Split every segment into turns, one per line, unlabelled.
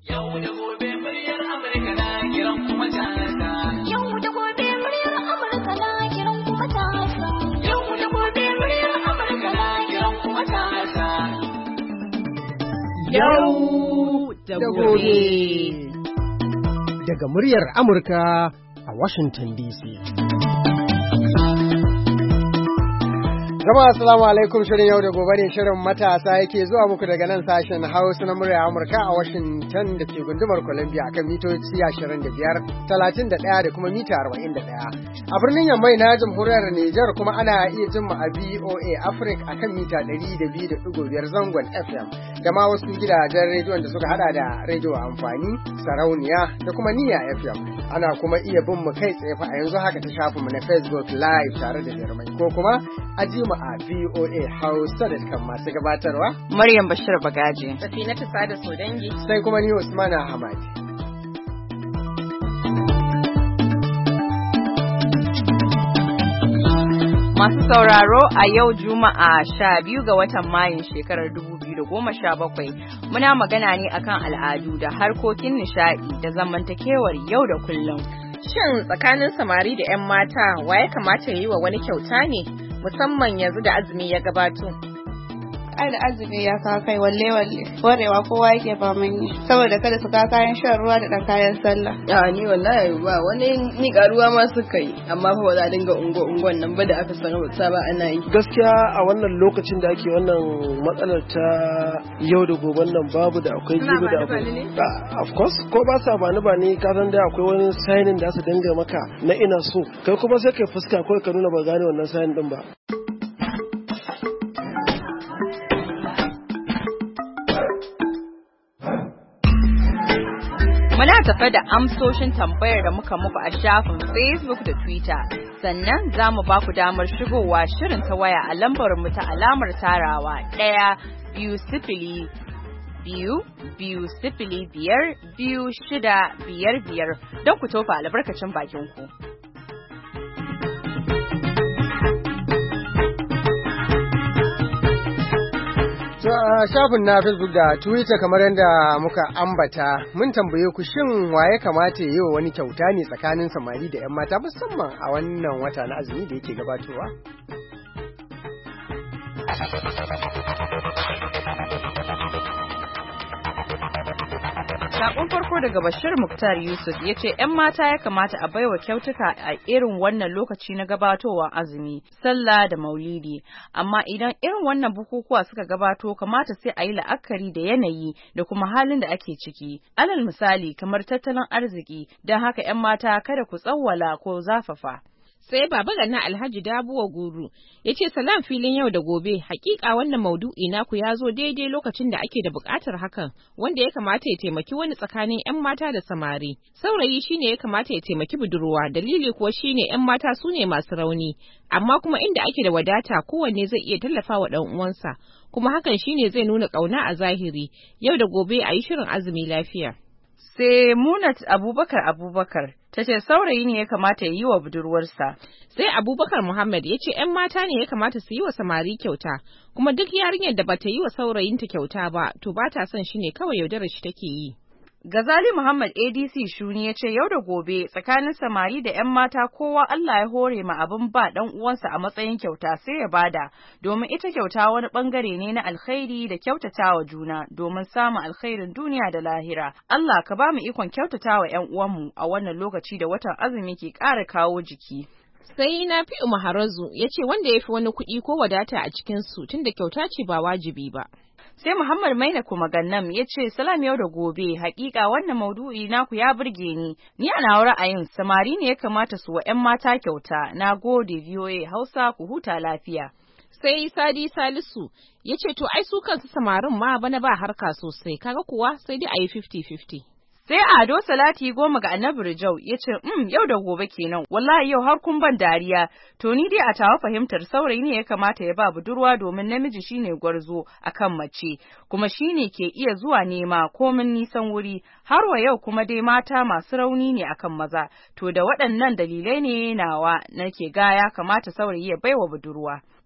Yau da gobe muryar Amurka na kiran kuma ta. Yau da gobe muryar Amurka na kiran kuma ta. Yau da gobe muryar Amurka na kiran kuma ta.
Yau da gobe. Daga muryar Amurka a Washington DC. Jama'a assalamu alaikum, shirin yau da gobe ne, shirin matasa yake zuwa muku daga nan sashen Hausa na murya Amurka a Washington da ke gundumar Columbia akan mitoci 25, 31 da kuma mita 41. A birnin Yammai na jamhuriyar Nijar kuma ana iya jin mu a VOA Africa akan mita 102.5 zangon FM da ma wasu gidajen rediyon da suka hada da rediyo amfani, sarauniya da kuma niyya FM. Ana kuma iya bin mu kai tsaye fa a yanzu haka ta shafinmu na Facebook Live tare da Jarmai ko kuma a a VOA Hausa.com masu gabatarwa
Maryam Bashir Bagaji,
Safinatu Sada Sodangi,
sai kuma ni Usman Ahmad.
Masu sauraro, a yau Juma'a 12 ga watan Mayun shekarar 2017 muna magana ne akan al'adu da harkokin nishadi da zamantakewar yau da kullum.
Shin tsakanin samari da 'yan mata wa ya kamata ya yi wa wani kyauta ne? Musamman yanzu da azumi ya gabato.
Da azumi ya kawo kai walle warewa kowa yake faman yi saboda kada su kawo kayan shan ruwa da ɗan kayan sallah.
Ni wallahi ba wani miƙa ruwa ma suka yi, amma fa ba za a dinga ungon nan ba da aka sarrafa ba ana yi.
Gaskiya a wannan lokacin da ake wannan matsalar ta yau da gobe nan babu da akwai jibi da akwai. Of course, ko ba sa bani ka san da akwai wani signing da su dinga maka na ina so, kai kuma sai kai fuska kawai ka nuna ba gane wannan signing din ba.
Muna tafe da amsoshin tambayar da muka muku a shafin Facebook da Twitter. Sannan za mu ba ku damar shigowa shirin ta waya a lambar mu ta alamar tarawa 1-2-0-5-2-5-5 don ku tofa albarkacin bakin ku.
Shafin na Facebook da Twitter kamar yadda muka ambata mun tambaye ku shin waye kamata yi wa wani kyauta ne tsakanin samari da 'yan mata musamman a wannan wata na azumi da yake gabatowa.
Sakon farko daga Bashir Muktar Yusuf ya ce 'yan mata ya kamata a baiwa kyautuka a irin wannan lokaci na gabatowar azumi, sallah da maulidi. Amma idan irin wannan bukukuwa suka gabato kamata sai a yi la'akari da yanayi da kuma halin da ake ciki. Alal misali kamar tattalin arziki, don haka 'yan mata kada ku tsawwala ko zafafa.
Sai Baba Ganna Alhaji Dabuwa Guru ya ce salam filin yau da gobe, hakika wannan maudu'i naku ya zo daidai lokacin da ake da buƙatar hakan, wanda ya kamata ya taimaki wani tsakanin 'yan mata da samari. Saurayi shine ya kamata ya taimaki budurwa, dalili kuwa shine 'yan mata su ne masu rauni, amma kuma inda ake da wadata kowanne zai iya tallafa wa ɗan uwansa, kuma hakan shine zai nuna ƙauna a zahiri. Yau da gobe a yi shirin azumi lafiya.
Sai Munat Abubakar ta ce saurayi ne ya kamata ya yi wa budurwarsa.
Sai Abubakar Muhammad ya ce 'yan mata ne ya kamata su yi wa samari kyauta, kuma duk yarinyar da bata yi wa saurayinta kyauta ba to ba ta son shi ne kawai yaudarar shi take yi.
Gazali Muhammad ADC Shuni ya ce yau da gobe tsakanin samari da 'yan mata kowa Allah ya hore ma abin ba dan uwansa a matsayin kyauta sai ya bada, domin ita kyauta wani bangare ne na alkhairi da kyautatawa juna domin samun alkhairin duniya da lahira. Allah ka ba mu ikon kyautatawa 'yan uwanmu a wannan lokaci da watan azumi ke ƙara kawo jiki.
Sai Nafi'u Maharazu ya ce wanda ya fi wani kuɗi ko wadata a cikinsu tunda kyauta ce ba wajibi ba.
Sai Muhammad Maina kuma Gannam ya ce salam yau da gobe, hakika wannan maudu'i naku ya burge ni a nawa ra'ayin samari ne ya kamata su wa 'yan mata kyauta. Na gode VOA Hausa, ku huta lafiya.
Sai Sadi Salisu ya ce to ai su kansu samarin ma bana ba harka sosai, kaga kuwa sai dai a yi 50-50.
Sai Ado Salati Goma ga Annabi Rijau ya ce yau da gobe kenan, wallahi yau har kun ban dariya. To ni dai a tawa fahimtar saurayi ne ya kamata ya ba budurwa domin namiji shine gwarzo akan mace, kuma shine ke iya zuwa nema komin nisan wuri, har wa yau kuma dai mata masu rauni ne akan maza. To da waɗannan dalilai ne nawa nake ga ya kamata saurayi ya baiwa budurwa.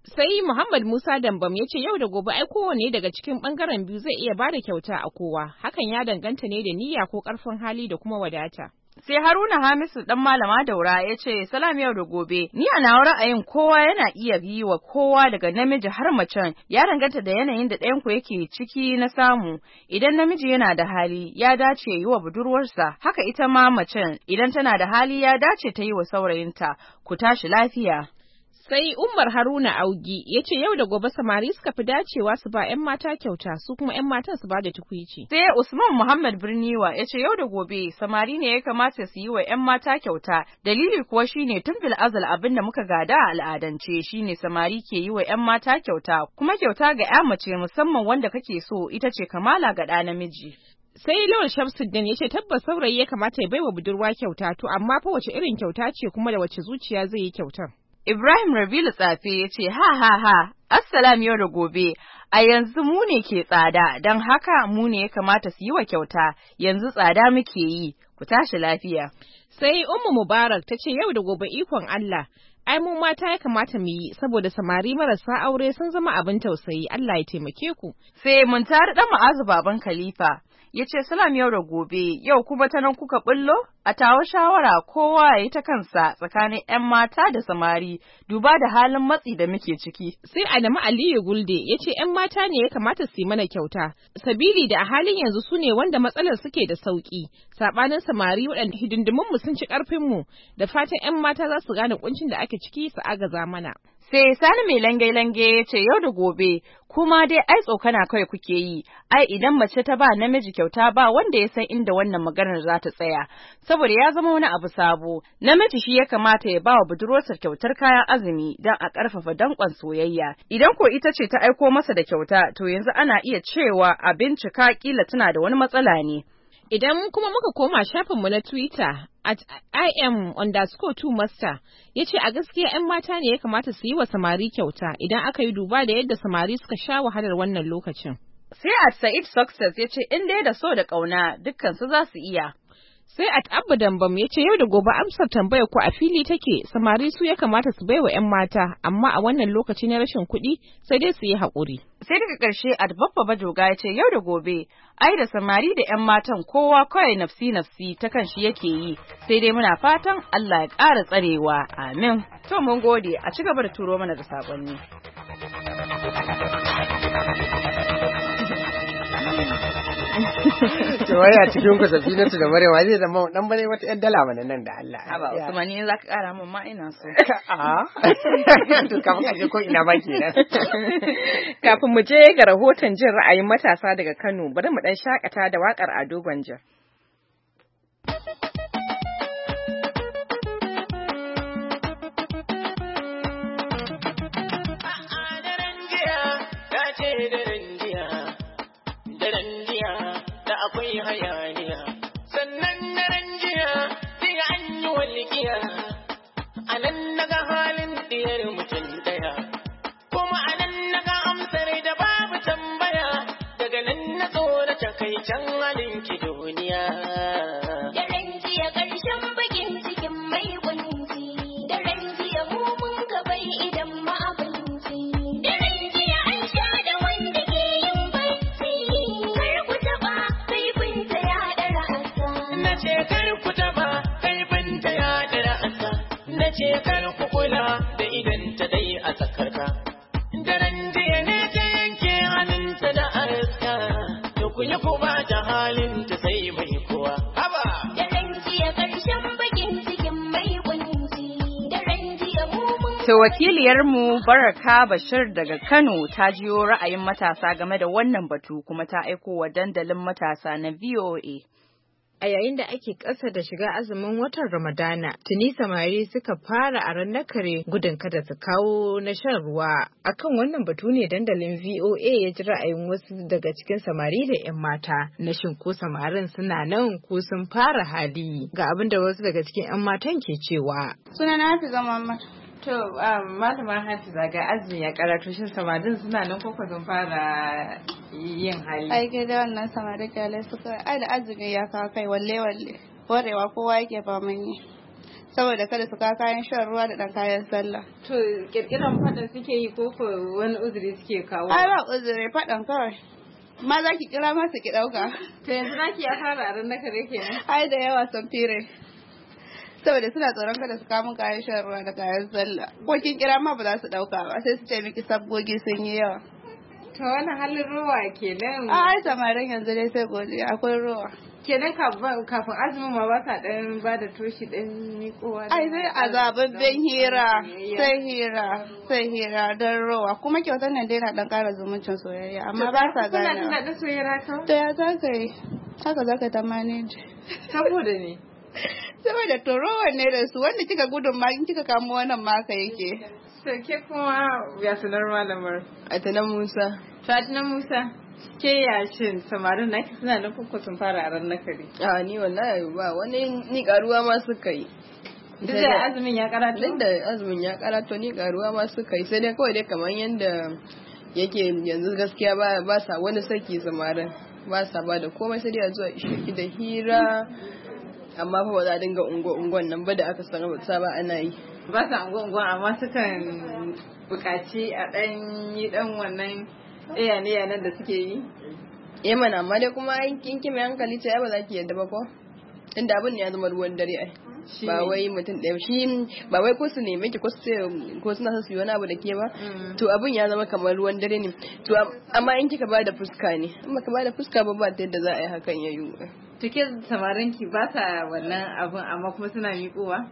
Sai Muhammad Musa Dambam ya ce yau da gobe ai kowane daga cikin bangaren biyu zai iya bada kyauta a kowa. Hakan ya danganta ne da niyya ko karfin hali da kuma wadata.
Sai Haruna Hamisu dan Malama Daura ya ce salam yau da gobe ni a nawa ra'ayin kowa yana iya yi wa kowa daga namiji har macen ya danganta da yanayin da ɗayan ku yake ciki na samu. Idan namiji yana da hali ya dace yi wa budurwarsa, haka ita ma macen idan tana da hali ya dace ta yi wa saurayinta. Ku tashi lafiya.
Sai Umar Haruna Augi ya ce yau da gobe samari suka fi dacewa su ba 'yan mata kyauta su kuma 'yan matan su ba da tukwici.
Sai Usman Muhammad Birniwa ya ce yau da gobe samari ne ya kamata su yi wa 'yan mata kyauta, dalili kuwa shine tun fil azal abin da muka gada a al'adance shine samari ke yi wa 'yan mata kyauta, kuma kyauta ga 'ya mace musamman wanda kake so ita ce kamala ga ɗa namiji.
Sai Lawal Shamsuddin ya ce tabbas saurayi ya kamata ya baiwa budurwa kyauta, to amma fa wace irin kyauta ce kuma da wace zuciya zai yi kyautar.
Ibrahim Rabilu Tsafe ya ce ha, assalam yau da gobe, a yanzu mu ne ke tsada, don haka mu ne ya kamata su yi wa kyauta, yanzu tsada muke yi, ku tashi lafiya.
Sai Ummu Mubarak ta ce yau da gobe ikon Allah, ai mu mata ya kamata mu yi saboda samari marasa aure sun zama abin tausayi, Allah ya taimake ku.
Sai Muntari dan Ma'azu baban Khalifa ya ce salam yau da gobe, yau kuma ta nan kuka bullo? A tawa shawara kowa ya yi ta kansa tsakanin 'yan mata da samari, duba da halin matsi da muke ciki.
Sai Adamu Aliyu Gulde ya ce 'yan mata ne ya kamata su yi mana kyauta, sabili da a halin yanzu su ne wanda matsalar suke da sauki, saɓanin samari waɗanda hidindimunmu sun ci ƙarfinmu, da fatan 'yan mata za su gane kuncin da ake ciki su agaza mana.
Sai Sani mai lange-lange ya ce yau da gobe, kuma dai ai tsokana kawai kuke yi, ai idan mace ta ba namiji kyauta ba wanda ya san inda wannan maganar za ta tsaya, saboda ya zama wani abu sabo, namiji shi ya kamata ya ba wa budurwarsa kyautar kayan azumi don a ƙarfafa danƙon soyayya. Idan ko ita ce ta aiko masa da kyauta, to yanzu ana iya cewa a bincika kila tana da wani matsala ne.
Idan kuma muka koma shafinmu na Twitter, @im_2master ya ce a gaskiya 'yan mata ne ya kamata su yi wa samari kyauta idan aka yi duba da yadda samari suka sha wahalar wannan lokacin.
Sai @Said Success ya ce in dai da so da ƙauna dukkansu za su iya.
Sai @Abba Dambam ya ce yau da gobe amsar tambayar ku a fili take, samari su ya kamata su baiwa 'yan mata, amma a wannan lokaci na rashin kuɗi sai dai su yi haƙuri.
Sai daga ƙarshe @Babba Bajoga ya ce yau da gobe, ai da samari da 'yan matan kowa kawai nafsi ta kan shi yake yi, sai dai muna fatan Allah ya ƙara tsarewa, amin. To mun gode, a ci gaba da turo mana da saƙonni.
To waya cikin ku Safinatu da Maryam zai zama dan bane wata ƴan dala mana nan da Allah.
Aba Usman ne zaka kara min ma ina so.
To kafin ka je ko ina ba kenan.
Kafin mu je ga rahoton jin ra'ayin matasa daga Kano, bari mu dan shakata da wakar Ado Gwanja.
Akwai hayaniya, sannan daren jiya sai an yi walƙiya, a nan naga halin ɗiyar mutum ɗaya, kuma a nan naga amsar da babu tambaya, daga nan na tsorata kai can halin ki duniya.
Daren jiya ƙarshen bakin cikin mai kunci, daren jiya mun ka bai idan ma abinci, daren jiya an sha da wanda ke yin barci, kar ku taɓa kaifinta ya ɗara asa.
Na ce kar ku taɓa kaifinta ya ɗara asa, na ce kar ku kula da idan ta dai a tsakarka. Daren jiya ne ta yanke hannunta da aska, to ku yi ku ba ta halin ta sai mai kowa. Haba!
Daren jiya ƙarshen bakin cikin mai kunci, daren jiya mun.
To wakiliyarmu Baraka Bashir daga Kano ta jiyo ra'ayin matasa game da wannan batu kuma ta aiko wa dandalin matasa na VOA.
A yayin da ake ƙasa da shiga azumin watan Ramadana, tuni samari suka fara a ranar kare gudun kada su kawo na shan ruwa. Akan wannan batu ne dandalin VOA ya ji ra'ayin wasu daga cikin samari da 'yan mata. Na shin ko samarin suna nan ko sun fara hali? Ga abin da wasu daga cikin 'yan matan ke cewa.
Sunana Hafiza Muhammad.
To, malama Hafiza ga azumi ya karatu shin samarin suna nan ko sun fara yin hali?
Ai ke da wannan samari kyale suka ai da azumi ya kawo kai walle warewa kowa yake faman yi. saboda kada su kawo kayan shan ruwa da ɗan kayan sallah.
To kirkiran faɗan suke yi ko wani uzuri suke kawo?
Ai ba uzuri, faɗan kawai. Ma za ki kira ma su ki ɗauka.
To yanzu naki ya fara a ran kare kenan.
Ai da yawa sun fire. Saboda suna tsoron kada su kawo kayan shan ruwa da kayan sallah. Ko kin kira ma ba za su ɗauka ba, sai su ce miki sabgogi sun yi yawa.
To wani halin ruwa kenan.
Ai samarin yanzu dai sai godiya, akwai ruwa.
Kenan kafin azumin ma ba ka dan ba da toshi dan miƙowa.
Ai sai azababben hira, sai hira don ruwa. Kuma kyautar nan dai na dan ƙara zumuncin soyayya, amma ba sa gane.
Kuna da soyayya ka?
To ya za ka yi? Haka za ka ta manage.
Saboda ne.
Saboda to ruwan ne da su wanda kika gudun ma in kika kamo wannan ma ka yake.
Ke kuma ya sanar malamar.
Atanan Musa.
Fatinan Musa. Ke yashin samarin naki suna nan kuka sun fara a ran nakari.
A ni wallahi ba wani ni karuwa ma suka yi.
Duk da azumin ya karatu?
Duk da azumin ya karatu ni karuwa ma suka yi sai dai kawai dai kamar yanda yake yanzu gaskiya ba sa wani saki samarin ba sa ba da komai sai dai a zuwa ishaki da hira amma fa ba za a dinga ungon nan ba da aka sa ba ana yi.
Ba sa ungon amma sukan buƙaci a ɗan yi ɗan wannan yanan da suke yi?
Mana amma dai kuma kin mai hankali ce ba za ki yadda ba ko? Inda abin ne ya zama ruwan dare ai. Ba wai mutum ɗaya shi ba wai ko su neme ki ko suna so su yi wani abu da ke ba. To abin ya zama kamar ruwan dare ne. To amma in kika bada fuska ne. In baka bada fuska ba ta yadda za a yi hakan ya yi.
To ke samarin ki ba sa wannan abin amma kuma suna miƙowa?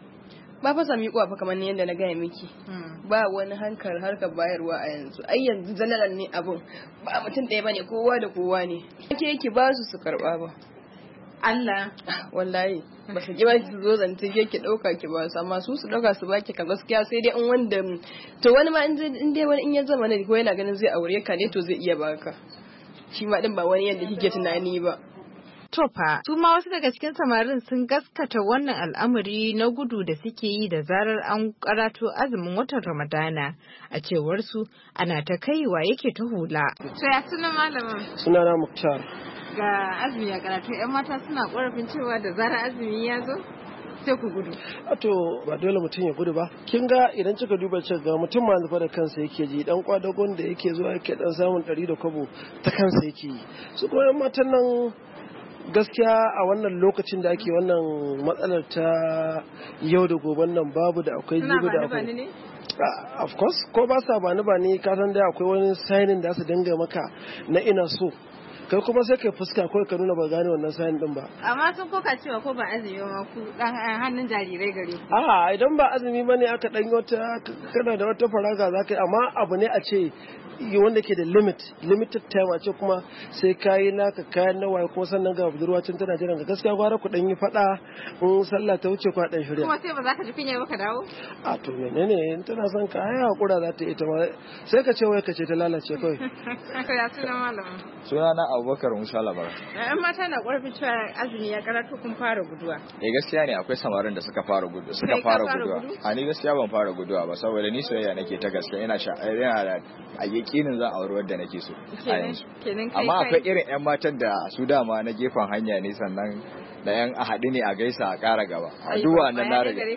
Ba fa sami kuwa fa kamar yadda na gaya miki ba wani harkar bayarwa a yanzu ai yanzu zalalan ne abun ba mutum ɗaya bane kowa da kowa ne yake ba su karba ba
Allah
wallahi ba su ba su zo zance ki dauka ki ba su amma su dauka su baki ka gaskiya sai dai in wanda to wani ma in dai wani in ya zama ne ko yana ganin zai aure ka ne to zai iya baka shi ma din ba wani yadda kike tunani ba.
To fa, su ma wasu daga cikin samarin sun gaskata wannan al'amari na gudu da suke yi da zarar an karato azumin watan Ramadana. A cewar su ana ta kaiwa yake ta hula. To ya suna malamin?
Sunana Muktar.
Ga azumi ya karatu, 'yan mata suna korafin cewa da zarar azumi ya zo sai ku gudu.
To ba dole mutum ya gudu ba. Kin ga idan kika duba cewa ga mutum ma zufa da kansa yake ji dan kwadagon da yake zuwa yake dan samun 100 da kwabo ta kansa yake yi. Su kuma 'yan matan nan gaskiya a wannan lokacin da ake wannan matsalar ta yau da goben nan babu da akwai jibi da akwai of course ko ba sa bani ka san dai akwai wani signing da su dinga maka na ina so kai kuma sai kai fuska kawai ka nuna ba gane wannan sign din ba
amma sun koka cewa ko ba azumi ma ku dan hannun jarirai gare ku
idan ba azumi bane aka dan wata kana da wata faraga zaka amma abu ne a ce wanda ke da limited time a ce kuma sai kayi naka kayan nawaye kuma sannan ga budurwa tun tana jiran ka gaskiya gwara ku dan yi fada in sallah ta wuce ku dan shirya
kuma sai ba za ka ji kunya ba ka dawo
to menene in tana son ka ai hakura za ta ita ma sai ka ce wai ka ce ta lalace kawai
ya suna malama
sunana Abubakar Musa Labara
ɗan mata na ƙwarfin cewa azumi ya karatu kun fara guduwa
gaskiya ne akwai samarin da suka fara guduwa a ni gaskiya ban fara guduwa ba saboda ni soyayya nake ta gaskiya ina da a yakinin za a aure wadda nake so a yanzu amma akwai irin yan matan da su dama na gefen hanya ne sannan da yan a haɗu ne a gaisa a ƙara gaba a duwa nan na riga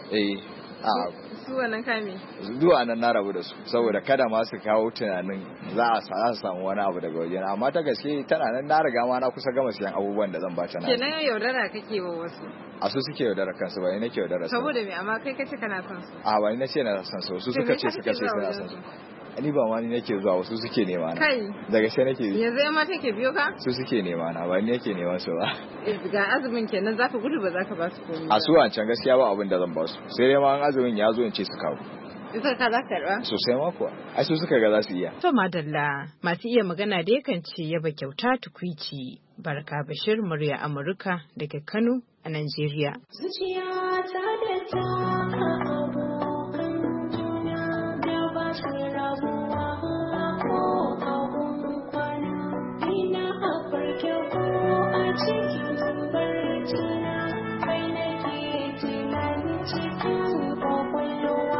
su wannan kame
duwa nan na rabu da su saboda kada ma su kawo tunanin za a samu wani abu daga wajen amma ta gaske tana nan na riga ma na kusa gama siyan abubuwan da zan bata na
kenan yaudara kake wa wasu
a su suke yaudara kansu ba ni nake yaudara su
saboda me amma kai kace kana son su
ba ni nace na son su su suka ce suna son su ni ba ma ni nake zuwa wasu suke nema na
kai
daga sai nake
yanzu yan mata ke biyo ka
su suke nema na ba ni nake neman su ba
ga azumin kenan zaka gudu ba zaka ba su komai
a su wancan gaskiya ba abin da zan ba su sai dai ma an azumin ya zo in ce su kawo
Isa ka za ka karba?
Sosai ma kuwa. Ai su suka ga za su iya.
To madalla masu iya magana da yakan ce yaba kyauta tukwici. Barka Bashir murya Amurka daga Kano a Najeriya.
Zuciya ta da ta abokan juna da ba su rabuwa ko abun kwana. Ina a farke ko a cikin barcina kai nake tunani cikin kwakwalwa.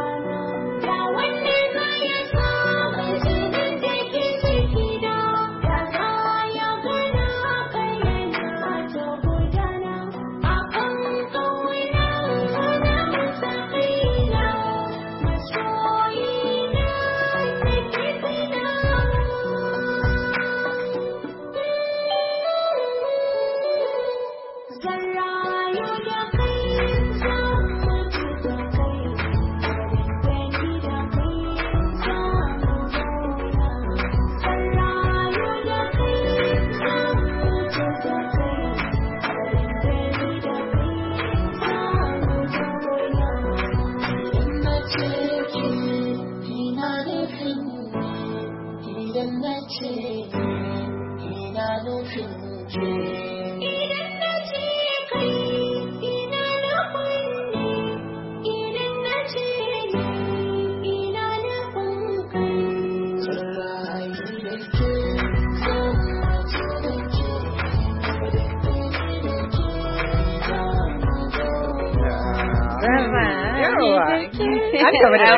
an gaba da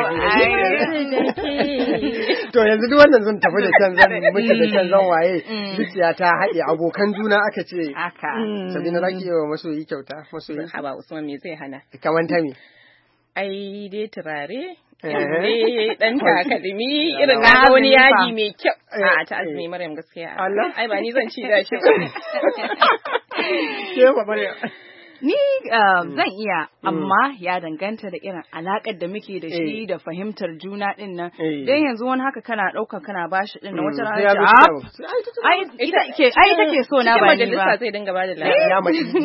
to yanzu duk wannan zan tafi da can zan miki da can zan waye zuciya ta haɗe abokan juna aka ce
haka
Sabina zaki yi wa masoyi kyauta masoyi
haba Usman me zai hana
kaman ta me
ai dai turare dan takalmi irin na wani yaji mai kyau a ta azumi Maryam gaskiya ai ba ni zan ci da shi
ke ba Maryam
Ni zan iya, amma ya danganta da irin alakar da muke da shi da fahimtar juna din nan. Dan yanzu wani haka kana ɗauka kana bashi din nan wata rana ai take so na ba ni ba.
Zai dinga bada lafiya.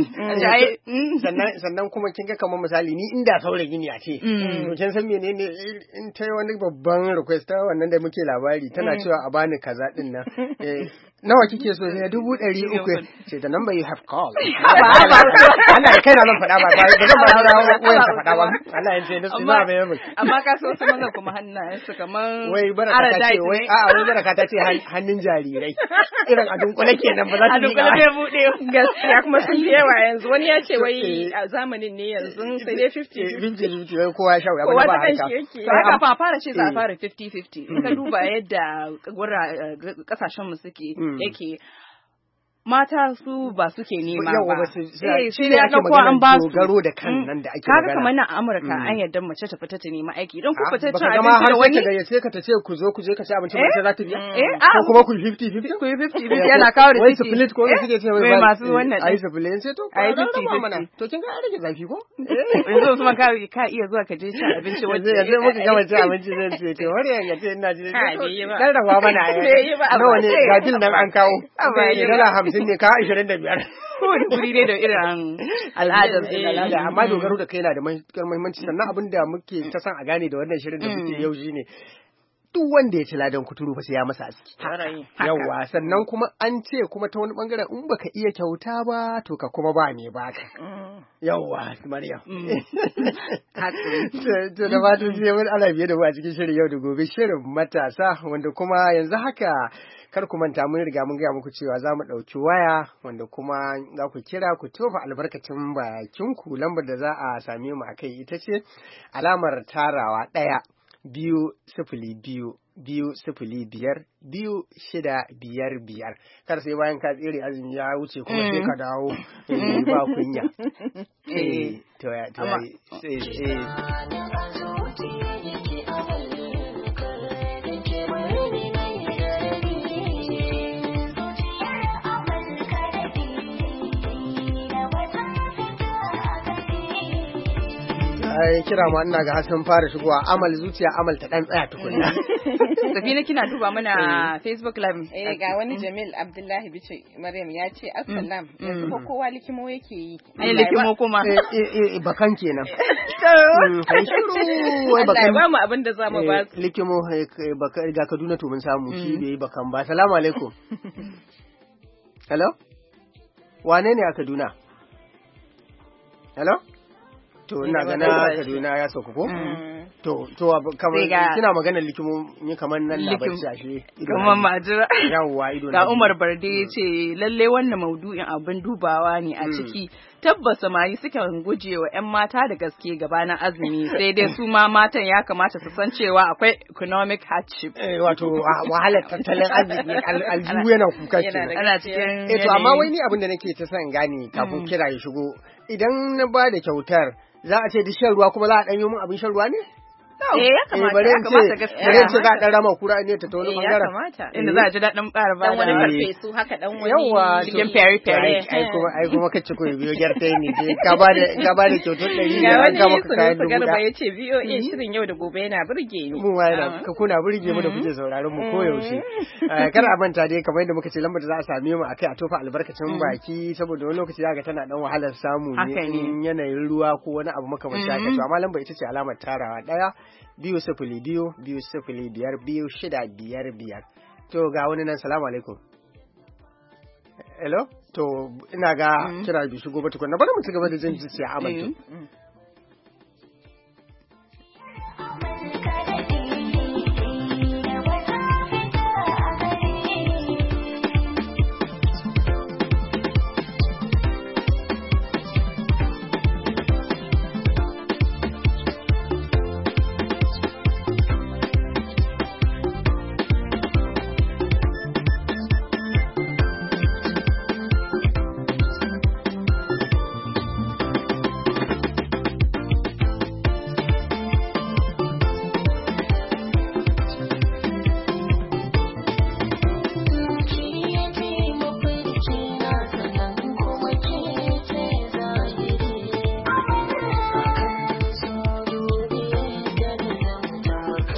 Sannan kuma kin ga kamar misali ni inda saurayi ne a ce. To kin san menene in ta wani babban request wannan da muke labari tana cewa a bani kaza din nan. Nawa kike so ne 300 ce da number you have called. Allah kai na zan faɗa ba zan ba da wayar ta faɗa ba Allah ya ce da su ba bayan
amma ka so su maza kuma hannayen su kaman
wai baraka ta ce wai wai baraka ta ce hannun jarirai irin a dunkule kenan ba za ta
yi ba bude
gaskiya kuma sun yi yawa yanzu wani ya ce wai a zamanin ne yanzu sai dai
50 wai kowa ya shawo ba
haka fa fara ce za a fara 50-50 in ka duba yadda kasashen mu suke yake mata su ba suke nema ba.
Shi ne ake magana dogaro da kan nan da ake magana.
Kaga kamar nan a Amurka an yarda mace ta fita ta nema aiki. Idan ku fita cin
abinci da wani. Baka sai ka ta ce ku zo ku je ka ci abinci mace za ta biya. Ko kuma ku 50-50.
Ku 50-50 yana kawo da
wai split ko suke ce wai
masu wannan.
Ai split sai to.
Ai 50-50.
To kin ga an rage zafi ko?
Yanzu kuma ka iya zuwa ka je cin abinci waje.
Yanzu muka gama cin abinci zan ce to wani yanga ce ina ji. Dan rawa mana ai. Nawa ne gajin nan an kawo. $50 ne ka 25.
Kowane guri ne da irin al'adar
amma dogaro da kai yana da matuƙar muhimmanci sannan abin da muke ta san a gane da wannan shirin da muke yau shine duk wanda ya ci ladan kuturu fa sai ya masa aski. Yawwa sannan kuma an ce kuma ta wani bangaren in baka iya kyauta ba to ka kuma ba ne baka. Yawwa Maryam. To da fatan sai mun ala biye da mu a cikin shirin yau da gobe shirin matasa wanda kuma yanzu haka kar ku manta mun riga mun gaya muku cewa za mu ɗauki waya wanda kuma za ku kira ku tofa albarkacin bakin ku lambar da za a same mu a kai ita ce alamar tarawa 1-2-0-2-0-5-2-6-5-5 kar sai bayan ka tsere azumi ya wuce kuma sai ka dawo ba kunya. kira ma ina ga Hassan fara shigowa amal zuciya amal ta dan tsaya tukunna.
Safina kina duba mana Facebook live.
Ga wani Jamil Abdullahi Bice Maryam ya ce assalam yanzu ko kowa likimo yake yi.
Likimo kuma.
Bakan kenan.
Kai shiru wai bakan. Ba mu abin da zamu ba.
Likimo ga Kaduna to mun samu shi bai bakan ba. Assalamu alaikum. Hello? Wane ne a Kaduna? Hello? To ina ga na Kaduna ya sauka ko? To kamar kina magana likimo ni kamar nan na bacci ashe.
Kamar majira.
Yawwa ido.
Ga Umar Barde yace lalle wannan maudu'in abin dubawa ne a ciki. Tabbas samari sukan gujewa 'yan mata da gaske gabanin azumi sai dai su ma matan ya kamata su san cewa akwai economic hardship.
Wato wahalar tattalin arziki aljihu yana kuka ce.
Ana cikin
to amma wai ni abin da nake ta son gane kafin kira ya shigo idan na ba da kyautar za a ce duk shan ruwa kuma za a ɗanyo min abin shan ruwa ne?
Ya kamata gaskiya.
Bare ce za a ɗan rama kura ne ta wani bangaren.
Ya kamata. Inda za a ji daɗin ƙara ba da
wani farfesu haka ɗan wani
cikin feri-feri.
Ai kuma kace ko biyo gyarta ne je ka ba da kyautar 100 ne an ga maka kayan dubu.
Garba ya ce VOA shirin yau da gobe yana burge ni.
Mu ma yana kuna burge mu da kuke sauraron mu koyaushe. Kar a manta dai kamar yadda muka ce lambar da za a same mu akai a tofa albarkacin baki saboda wani lokaci zaka tana dan wahalar samu ne in yanayin ruwa ko wani abu makamancin haka to amma lambar ita ce alamar tarawa 1-2-0-2-5-2-6-5-5. To ga wani nan salamu alaikum. Hello? To ina ga kira bi shigo ba tukunna bari mu ci gaba da jin zuciya amantu.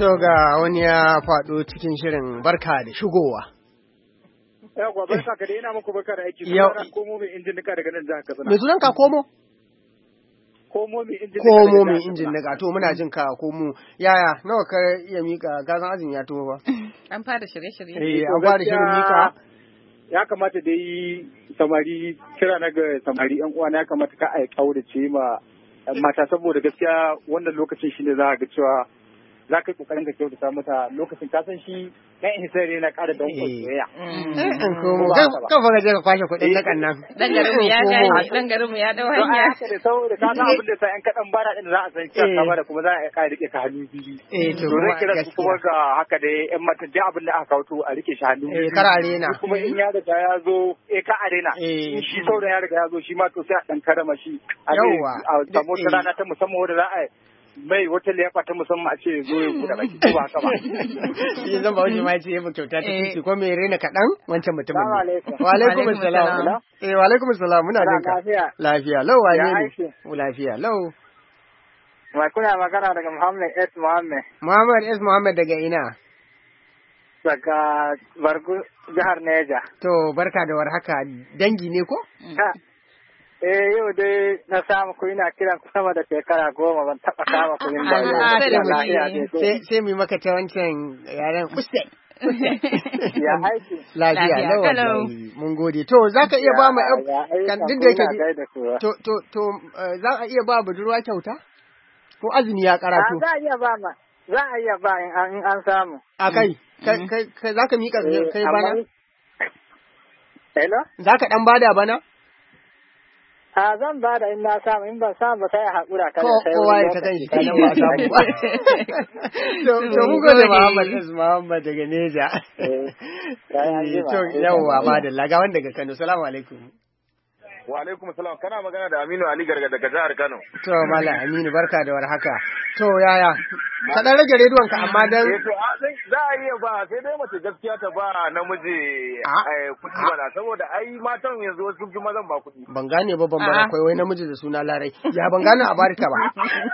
To ga wani ya faɗo cikin shirin barka da shigowa.
Yawwa barka ka da ina muku barka da aiki. Sunana Komo mai injin nika daga nan jihar Katsina.
Me sunan ka Komo?
Komo mai injin nika.
Komo mai injin nika. To muna jin ka Komo. Yaya nawa ka iya mika gazan azumi ya tuwo ba?
An fara shirye-shirye.
An fara shirin mika.
Ya kamata dai samari kira na ga samari yan uwa ya kamata ka ai kaurace ma mata saboda gaskiya wannan lokacin shine za ka ga cewa za ka yi kokarin ka kyautata mata lokacin ka san shi ɗan hisari yana ƙara don soyayya.
Kan fa gaje ka kwashe kuɗin na kannan.
Dan garinmu ya gane, dan garinmu ya dau hanya.
Saboda ka san abin da sa ƴan kaɗan bara ɗin za a san cewa ka bada kuma za a ƙara rike ka hannu biyu.
To
zai kira su kuma ga haka dai ƴan mata duk abin da aka kawo to a rike shi hannu biyu.
Kar arena.
Kuma in ya riga ya zo ka arena. In shi saurayin ya riga ya zo shi ma to sai a ɗan karama shi.
Yawwa.
A samu wata rana ta musamman wanda za a mai wata liyafa ta musamman a ce zo ya buɗe baki ko ba haka ba.
Shi zan ba wani ma ce yabo kyauta ta kici ko mai rena kaɗan wancan mutumin ne. Wa alaikum assalam. Wa alaikum assalam muna jin ka. Lafiya. Lau wane ne? Lafiya. Lau.
Ma kuna magana daga Muhammad S. Muhammad.
Muhammad S. Muhammad daga ina?
Daga Bargu jihar Neja.
To barka da warhaka dangi ne ko?
Yau dai na samu ku ina kiran ku sama da shekara 10 ban taɓa kama ku yin
ba. Sai mu maka ta wancan yaren Usain.
Ya aiki.
Lafiya lawa. Mun gode. To za ka iya ba mu kan duk da yake to za a iya ba budurwa kyauta? Ko azumi ya karatu?
Za a iya ba ma. Za a iya ba in an samu.
A kai za ka miƙa kai bana?
Hello?
Za ka ɗan bada bana?
A zan ba da in na samu in ban samu ba sai haƙura kada sai
kowa ya ta kan shi kanan ba samu ba. To mun gode Muhammad daga Neja. To yawwa ba da laga wanda daga Kano. Salamu alaikum.
Wa alaikum salam kana magana da Aminu Ali Garga daga jihar Kano.
To Malam Aminu barka da warhaka. To yaya ka dan rage rediyon ka amma dan
za a iya ba sai dai mace gaskiya ta ba namiji kuɗi bana saboda ai matan yanzu wasu fi mazan ba kuɗi.
Ban gane ba ban bara akwai wai namiji da suna Larai. Ya ban gane a barka ba.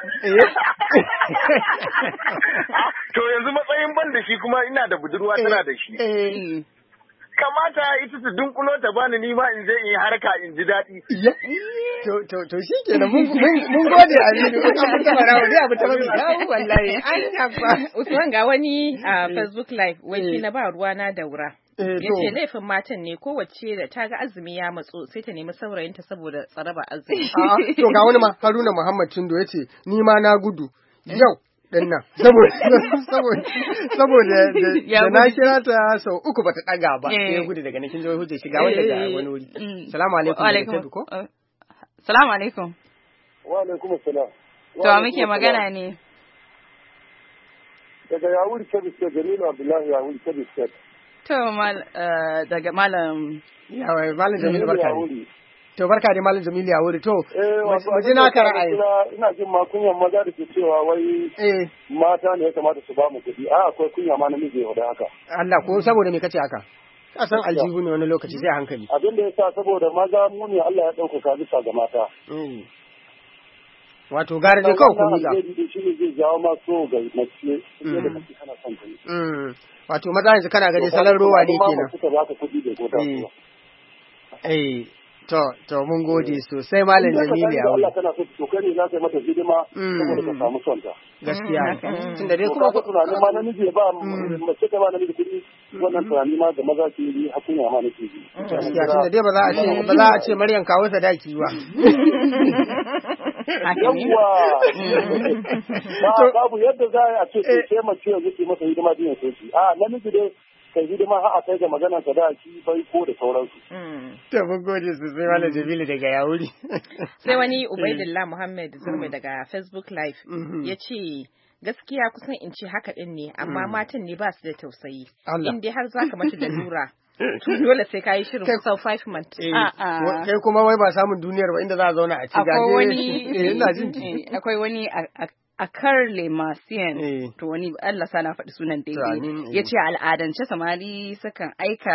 To yanzu matsayin ban da shi kuma ina da budurwa tana da shi. Kamata ita ta dunkulo ta bani ni ma in je in yi harka in ji daɗi.
To shi kenan mun gode a bidiyo in an taɓa rawa dai abu ta mafi yawo wallahi an yafa.
Usman ga wani a Facebook live wani na ba ruwa na daura. Ya ce laifin matan ne kowace da ta ga azumi ya matso sai ta nemi saurayinta saboda tsaraba azumi.
To ga wani ma Haruna Muhammad Tindo ya ce ni ma na gudu yau. Dinnan saboda da na kira ta sau 3 bata ɗaga ba sai ya gudu daga nakin jihohi hujjar shiga wanda ga wani wuri. Salamu alaikum. Ko?
Salamu alaikum.
Wa alaikum assalam.
To muke magana ne.
Daga Yawuri Kebbi State, Jamilu Abdullahi Yawuri Kebbi State.
To daga Malam
Jamilu barka ne. To barka da Malam Jamilu ya wuri to mu ji naka ra'ayi.
Ina jin ma kunyan maza da ke cewa wai mata ne ya kamata su ba mu kuɗi. Akwai kunya ma namiji ya haka.
Allah ko saboda me kace haka? Ka san aljihu ne wani lokaci sai hankali.
Abin da yasa saboda maza mu ne Allah ya ɗaukaka bisa ga mata.
Wato gara dai kawai kun miƙa.
Shi ne zai jawo ma so ga mace da kake kana son ta.
Wato maza yanzu kana gani salon rowa ne kenan.
Suka baka kuɗi da gota.
To mun gode sosai Malam Jamilu ya wuri.
Allah kana so to kai ne za ka yi mata hidima saboda ka samu son ta.
Gaskiya. Tunda dai kuma
ku tunani ma namiji ba mace ta ba namiji kuɗi wannan tunani ma da maza ke yi hakunya ma nake yi.
Gaskiya tunda dai ba za a ce Maryam kawo sadaki ba.
Yawwa. Babu yadda za a ce ke mace yanzu ke masa hidima din sai shi. Namiji dai kai hidima har a kai ga magana sadaki bai ko da sauransu.
To mun gode sosai Malam Jamilu daga Yawuri.
Sai wani Ubaidillah Muhammad Zurmi daga Facebook Live ya ce gaskiya kusan in ce haka din ne amma matan ne ba su da tausayi. In dai har zaka mata da lura. To dole sai ka yi shirin kusan 5 months.
Kai kuma wai ba samun duniyar ba inda za a zauna a ci gaje.
Akwai wani a Karle Masiyan to wani Allah sana faɗi sunan daidai ya ce al'adance samari sukan aika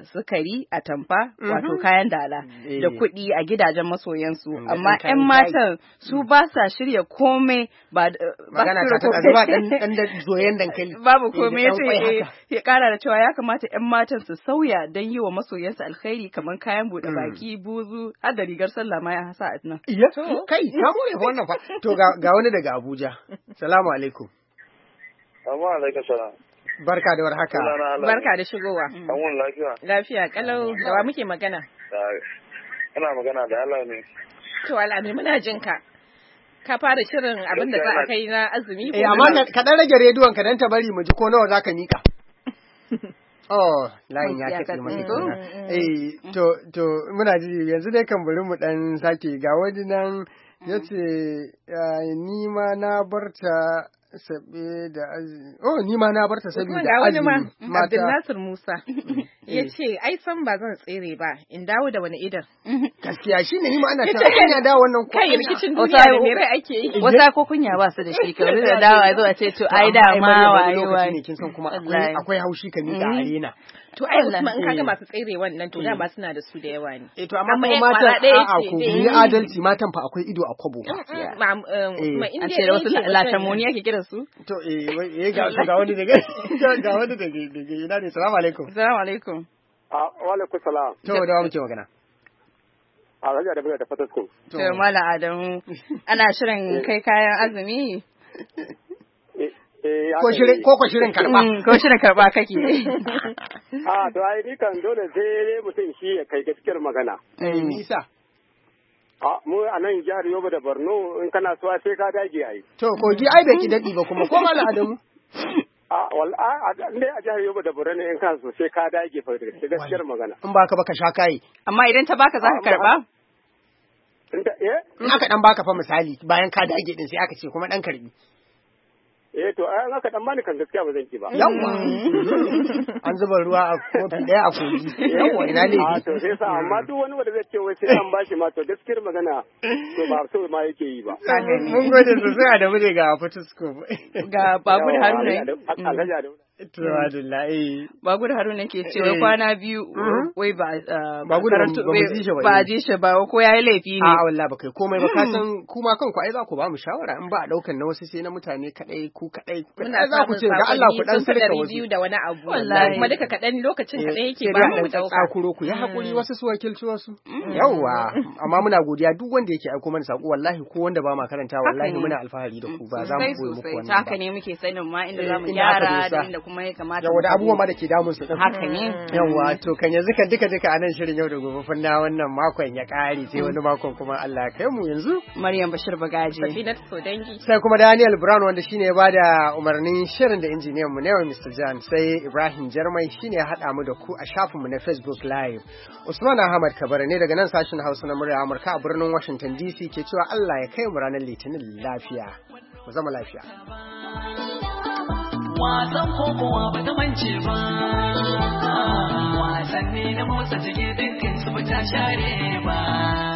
sukari, atamfa, wato kayan dala da kuɗi a gidajen masoyansu. Amma 'yan matan su ba sa shirya komai ba
magana ta zuba dan zoyen dankali.
Babu komai ya kara da cewa ya kamata 'yan matan su sauya don yi wa masoyansu alkhairi kamar kayan buɗe baki, buzu, har da rigar sallah ma ya hasa a nan.
Iya, kai, ka more wannan fa. To ga wani daga Abuja. Salamu alaikum.
Amma alaikum salam.
Barka da warhaka.
Barka da shigowa.
Kamun lafiya.
Lafiya kalau da wa muke magana?
Ina magana da Allah ne.
To Allah ne muna jin ka. Ka fara shirin abin da za a kai na azumi ko?
Amma ka dan rage rediyon ka dan ta bari mu ji ko nawa zaka mika. Oh, layin ya kace masa kenan. To muna ji yanzu dai kan bari mu dan sake ga wani nan yace ni ma na barta sabe da azumi. Oh, ni ma na barta sabi da azumi.
Abdul Nasir Musa yace ai san ba zan tsere ba in dawo da wani idan.
Gaskiya shine ni ma ana ta kunya da wannan ko
kai rikicin duniya da me rai ake yi.
Wasa ko kunya ba su da shi kawai da dawo zo a ce to ai da ma waye
kin san kuma akwai haushi ka mika arena.
To ai Usman in kaga masu tsere wannan to da ba suna da su da yawa ne.
To amma mata a'a ko ni adalci matan fa akwai ido a kwabo fa.
An ce da wasu latamoni yake kira su.
To ga wani daga ina ne. Assalamu alaikum.
Assalamu alaikum.
Wa alaikum salam.
To da muke magana.
Alhaji Adamu da Fatasko.
To Malam Adamu ana shirin kai kayan azumi.
Ko shirin karba.
Ko shirin karba kake.
To ai ni kan dole sai mutum shi ya kai gaskiyar magana.
Nisa.
Mu a nan jihar Yobe da Borno in kana so sai ka dage ai.
To kogi ai bai ki dadi ba kuma ko Malam Adamu.
Dai a jihar Yobe da Borno ne in kana so sai ka dage fa da gaskiyar magana.
In baka baka sha kai.
Amma idan ta baka zaka karba?
In aka dan baka fa misali bayan ka dage din sai aka ce kuma dan karbi.
To ai haka dan bani kan gaskiya ba zan ki ba.
Yawwa. An zuba ruwa a kofi daya a kogi. Yawwa ina ne.
To sai sa amma duk wani wanda zai ce wai sai an bashi ma to gaskiyar magana to ba so ma yake yi ba.
Mun gode sosai da muje ga Fatusko.
Ga Babu Haruna.
Alhaji Adamu.
Alhamdulillah.
Bagur Haruna ke cewa kwana biyu wai ba ji shi ba ko yayi laifi ne.
Wallahi ba kai komai ba ka san kuma kanku ai za ku ba mu shawara in ba a daukan na wasu sai na mutane kadai ku kadai.
Muna
za ku ce ga Allah ku dan sarka wasu.
da wani abu. Wallahi kuma duka kadan lokacin kadai yake ba mu dauka.
Tsakuro ku ya hakuri wasu su wakilci wasu. Yawwa amma muna godiya duk wanda yake aiko mana sako wallahi ko wanda ba ma karanta wallahi muna alfahari da ku ba za mu koyi muku wannan.
Haka ne muke sanin ma inda za mu gyara da inda kuma ya kamata.
Yawa da abubuwan ma da ke damun su.
Haka ne.
Yawa to kan yanzu kan duka a nan shirin yau da gobe fanna wannan makon ya kare sai wani makon kuma Allah kai mu yanzu.
Maryam Bashir Bagaji.
Safinat Sodangi.
Sai kuma Daniel Brown wanda shine ya bada umarnin shirin da injiniyan mu ne Mr. Jan sai Ibrahim Jarmai shine ya hada mu da ku a shafin mu na Facebook Live. Usman Ahmad Kabara ne daga nan sashin Hausa na murya Amurka a birnin Washington DC ke cewa Allah ya kai mu ranar Litinin lafiya. Mu zama lafiya.
Wasan kokowa ba ta mance ba, wasanni na motsa jiki dukkan su ba ta share ba.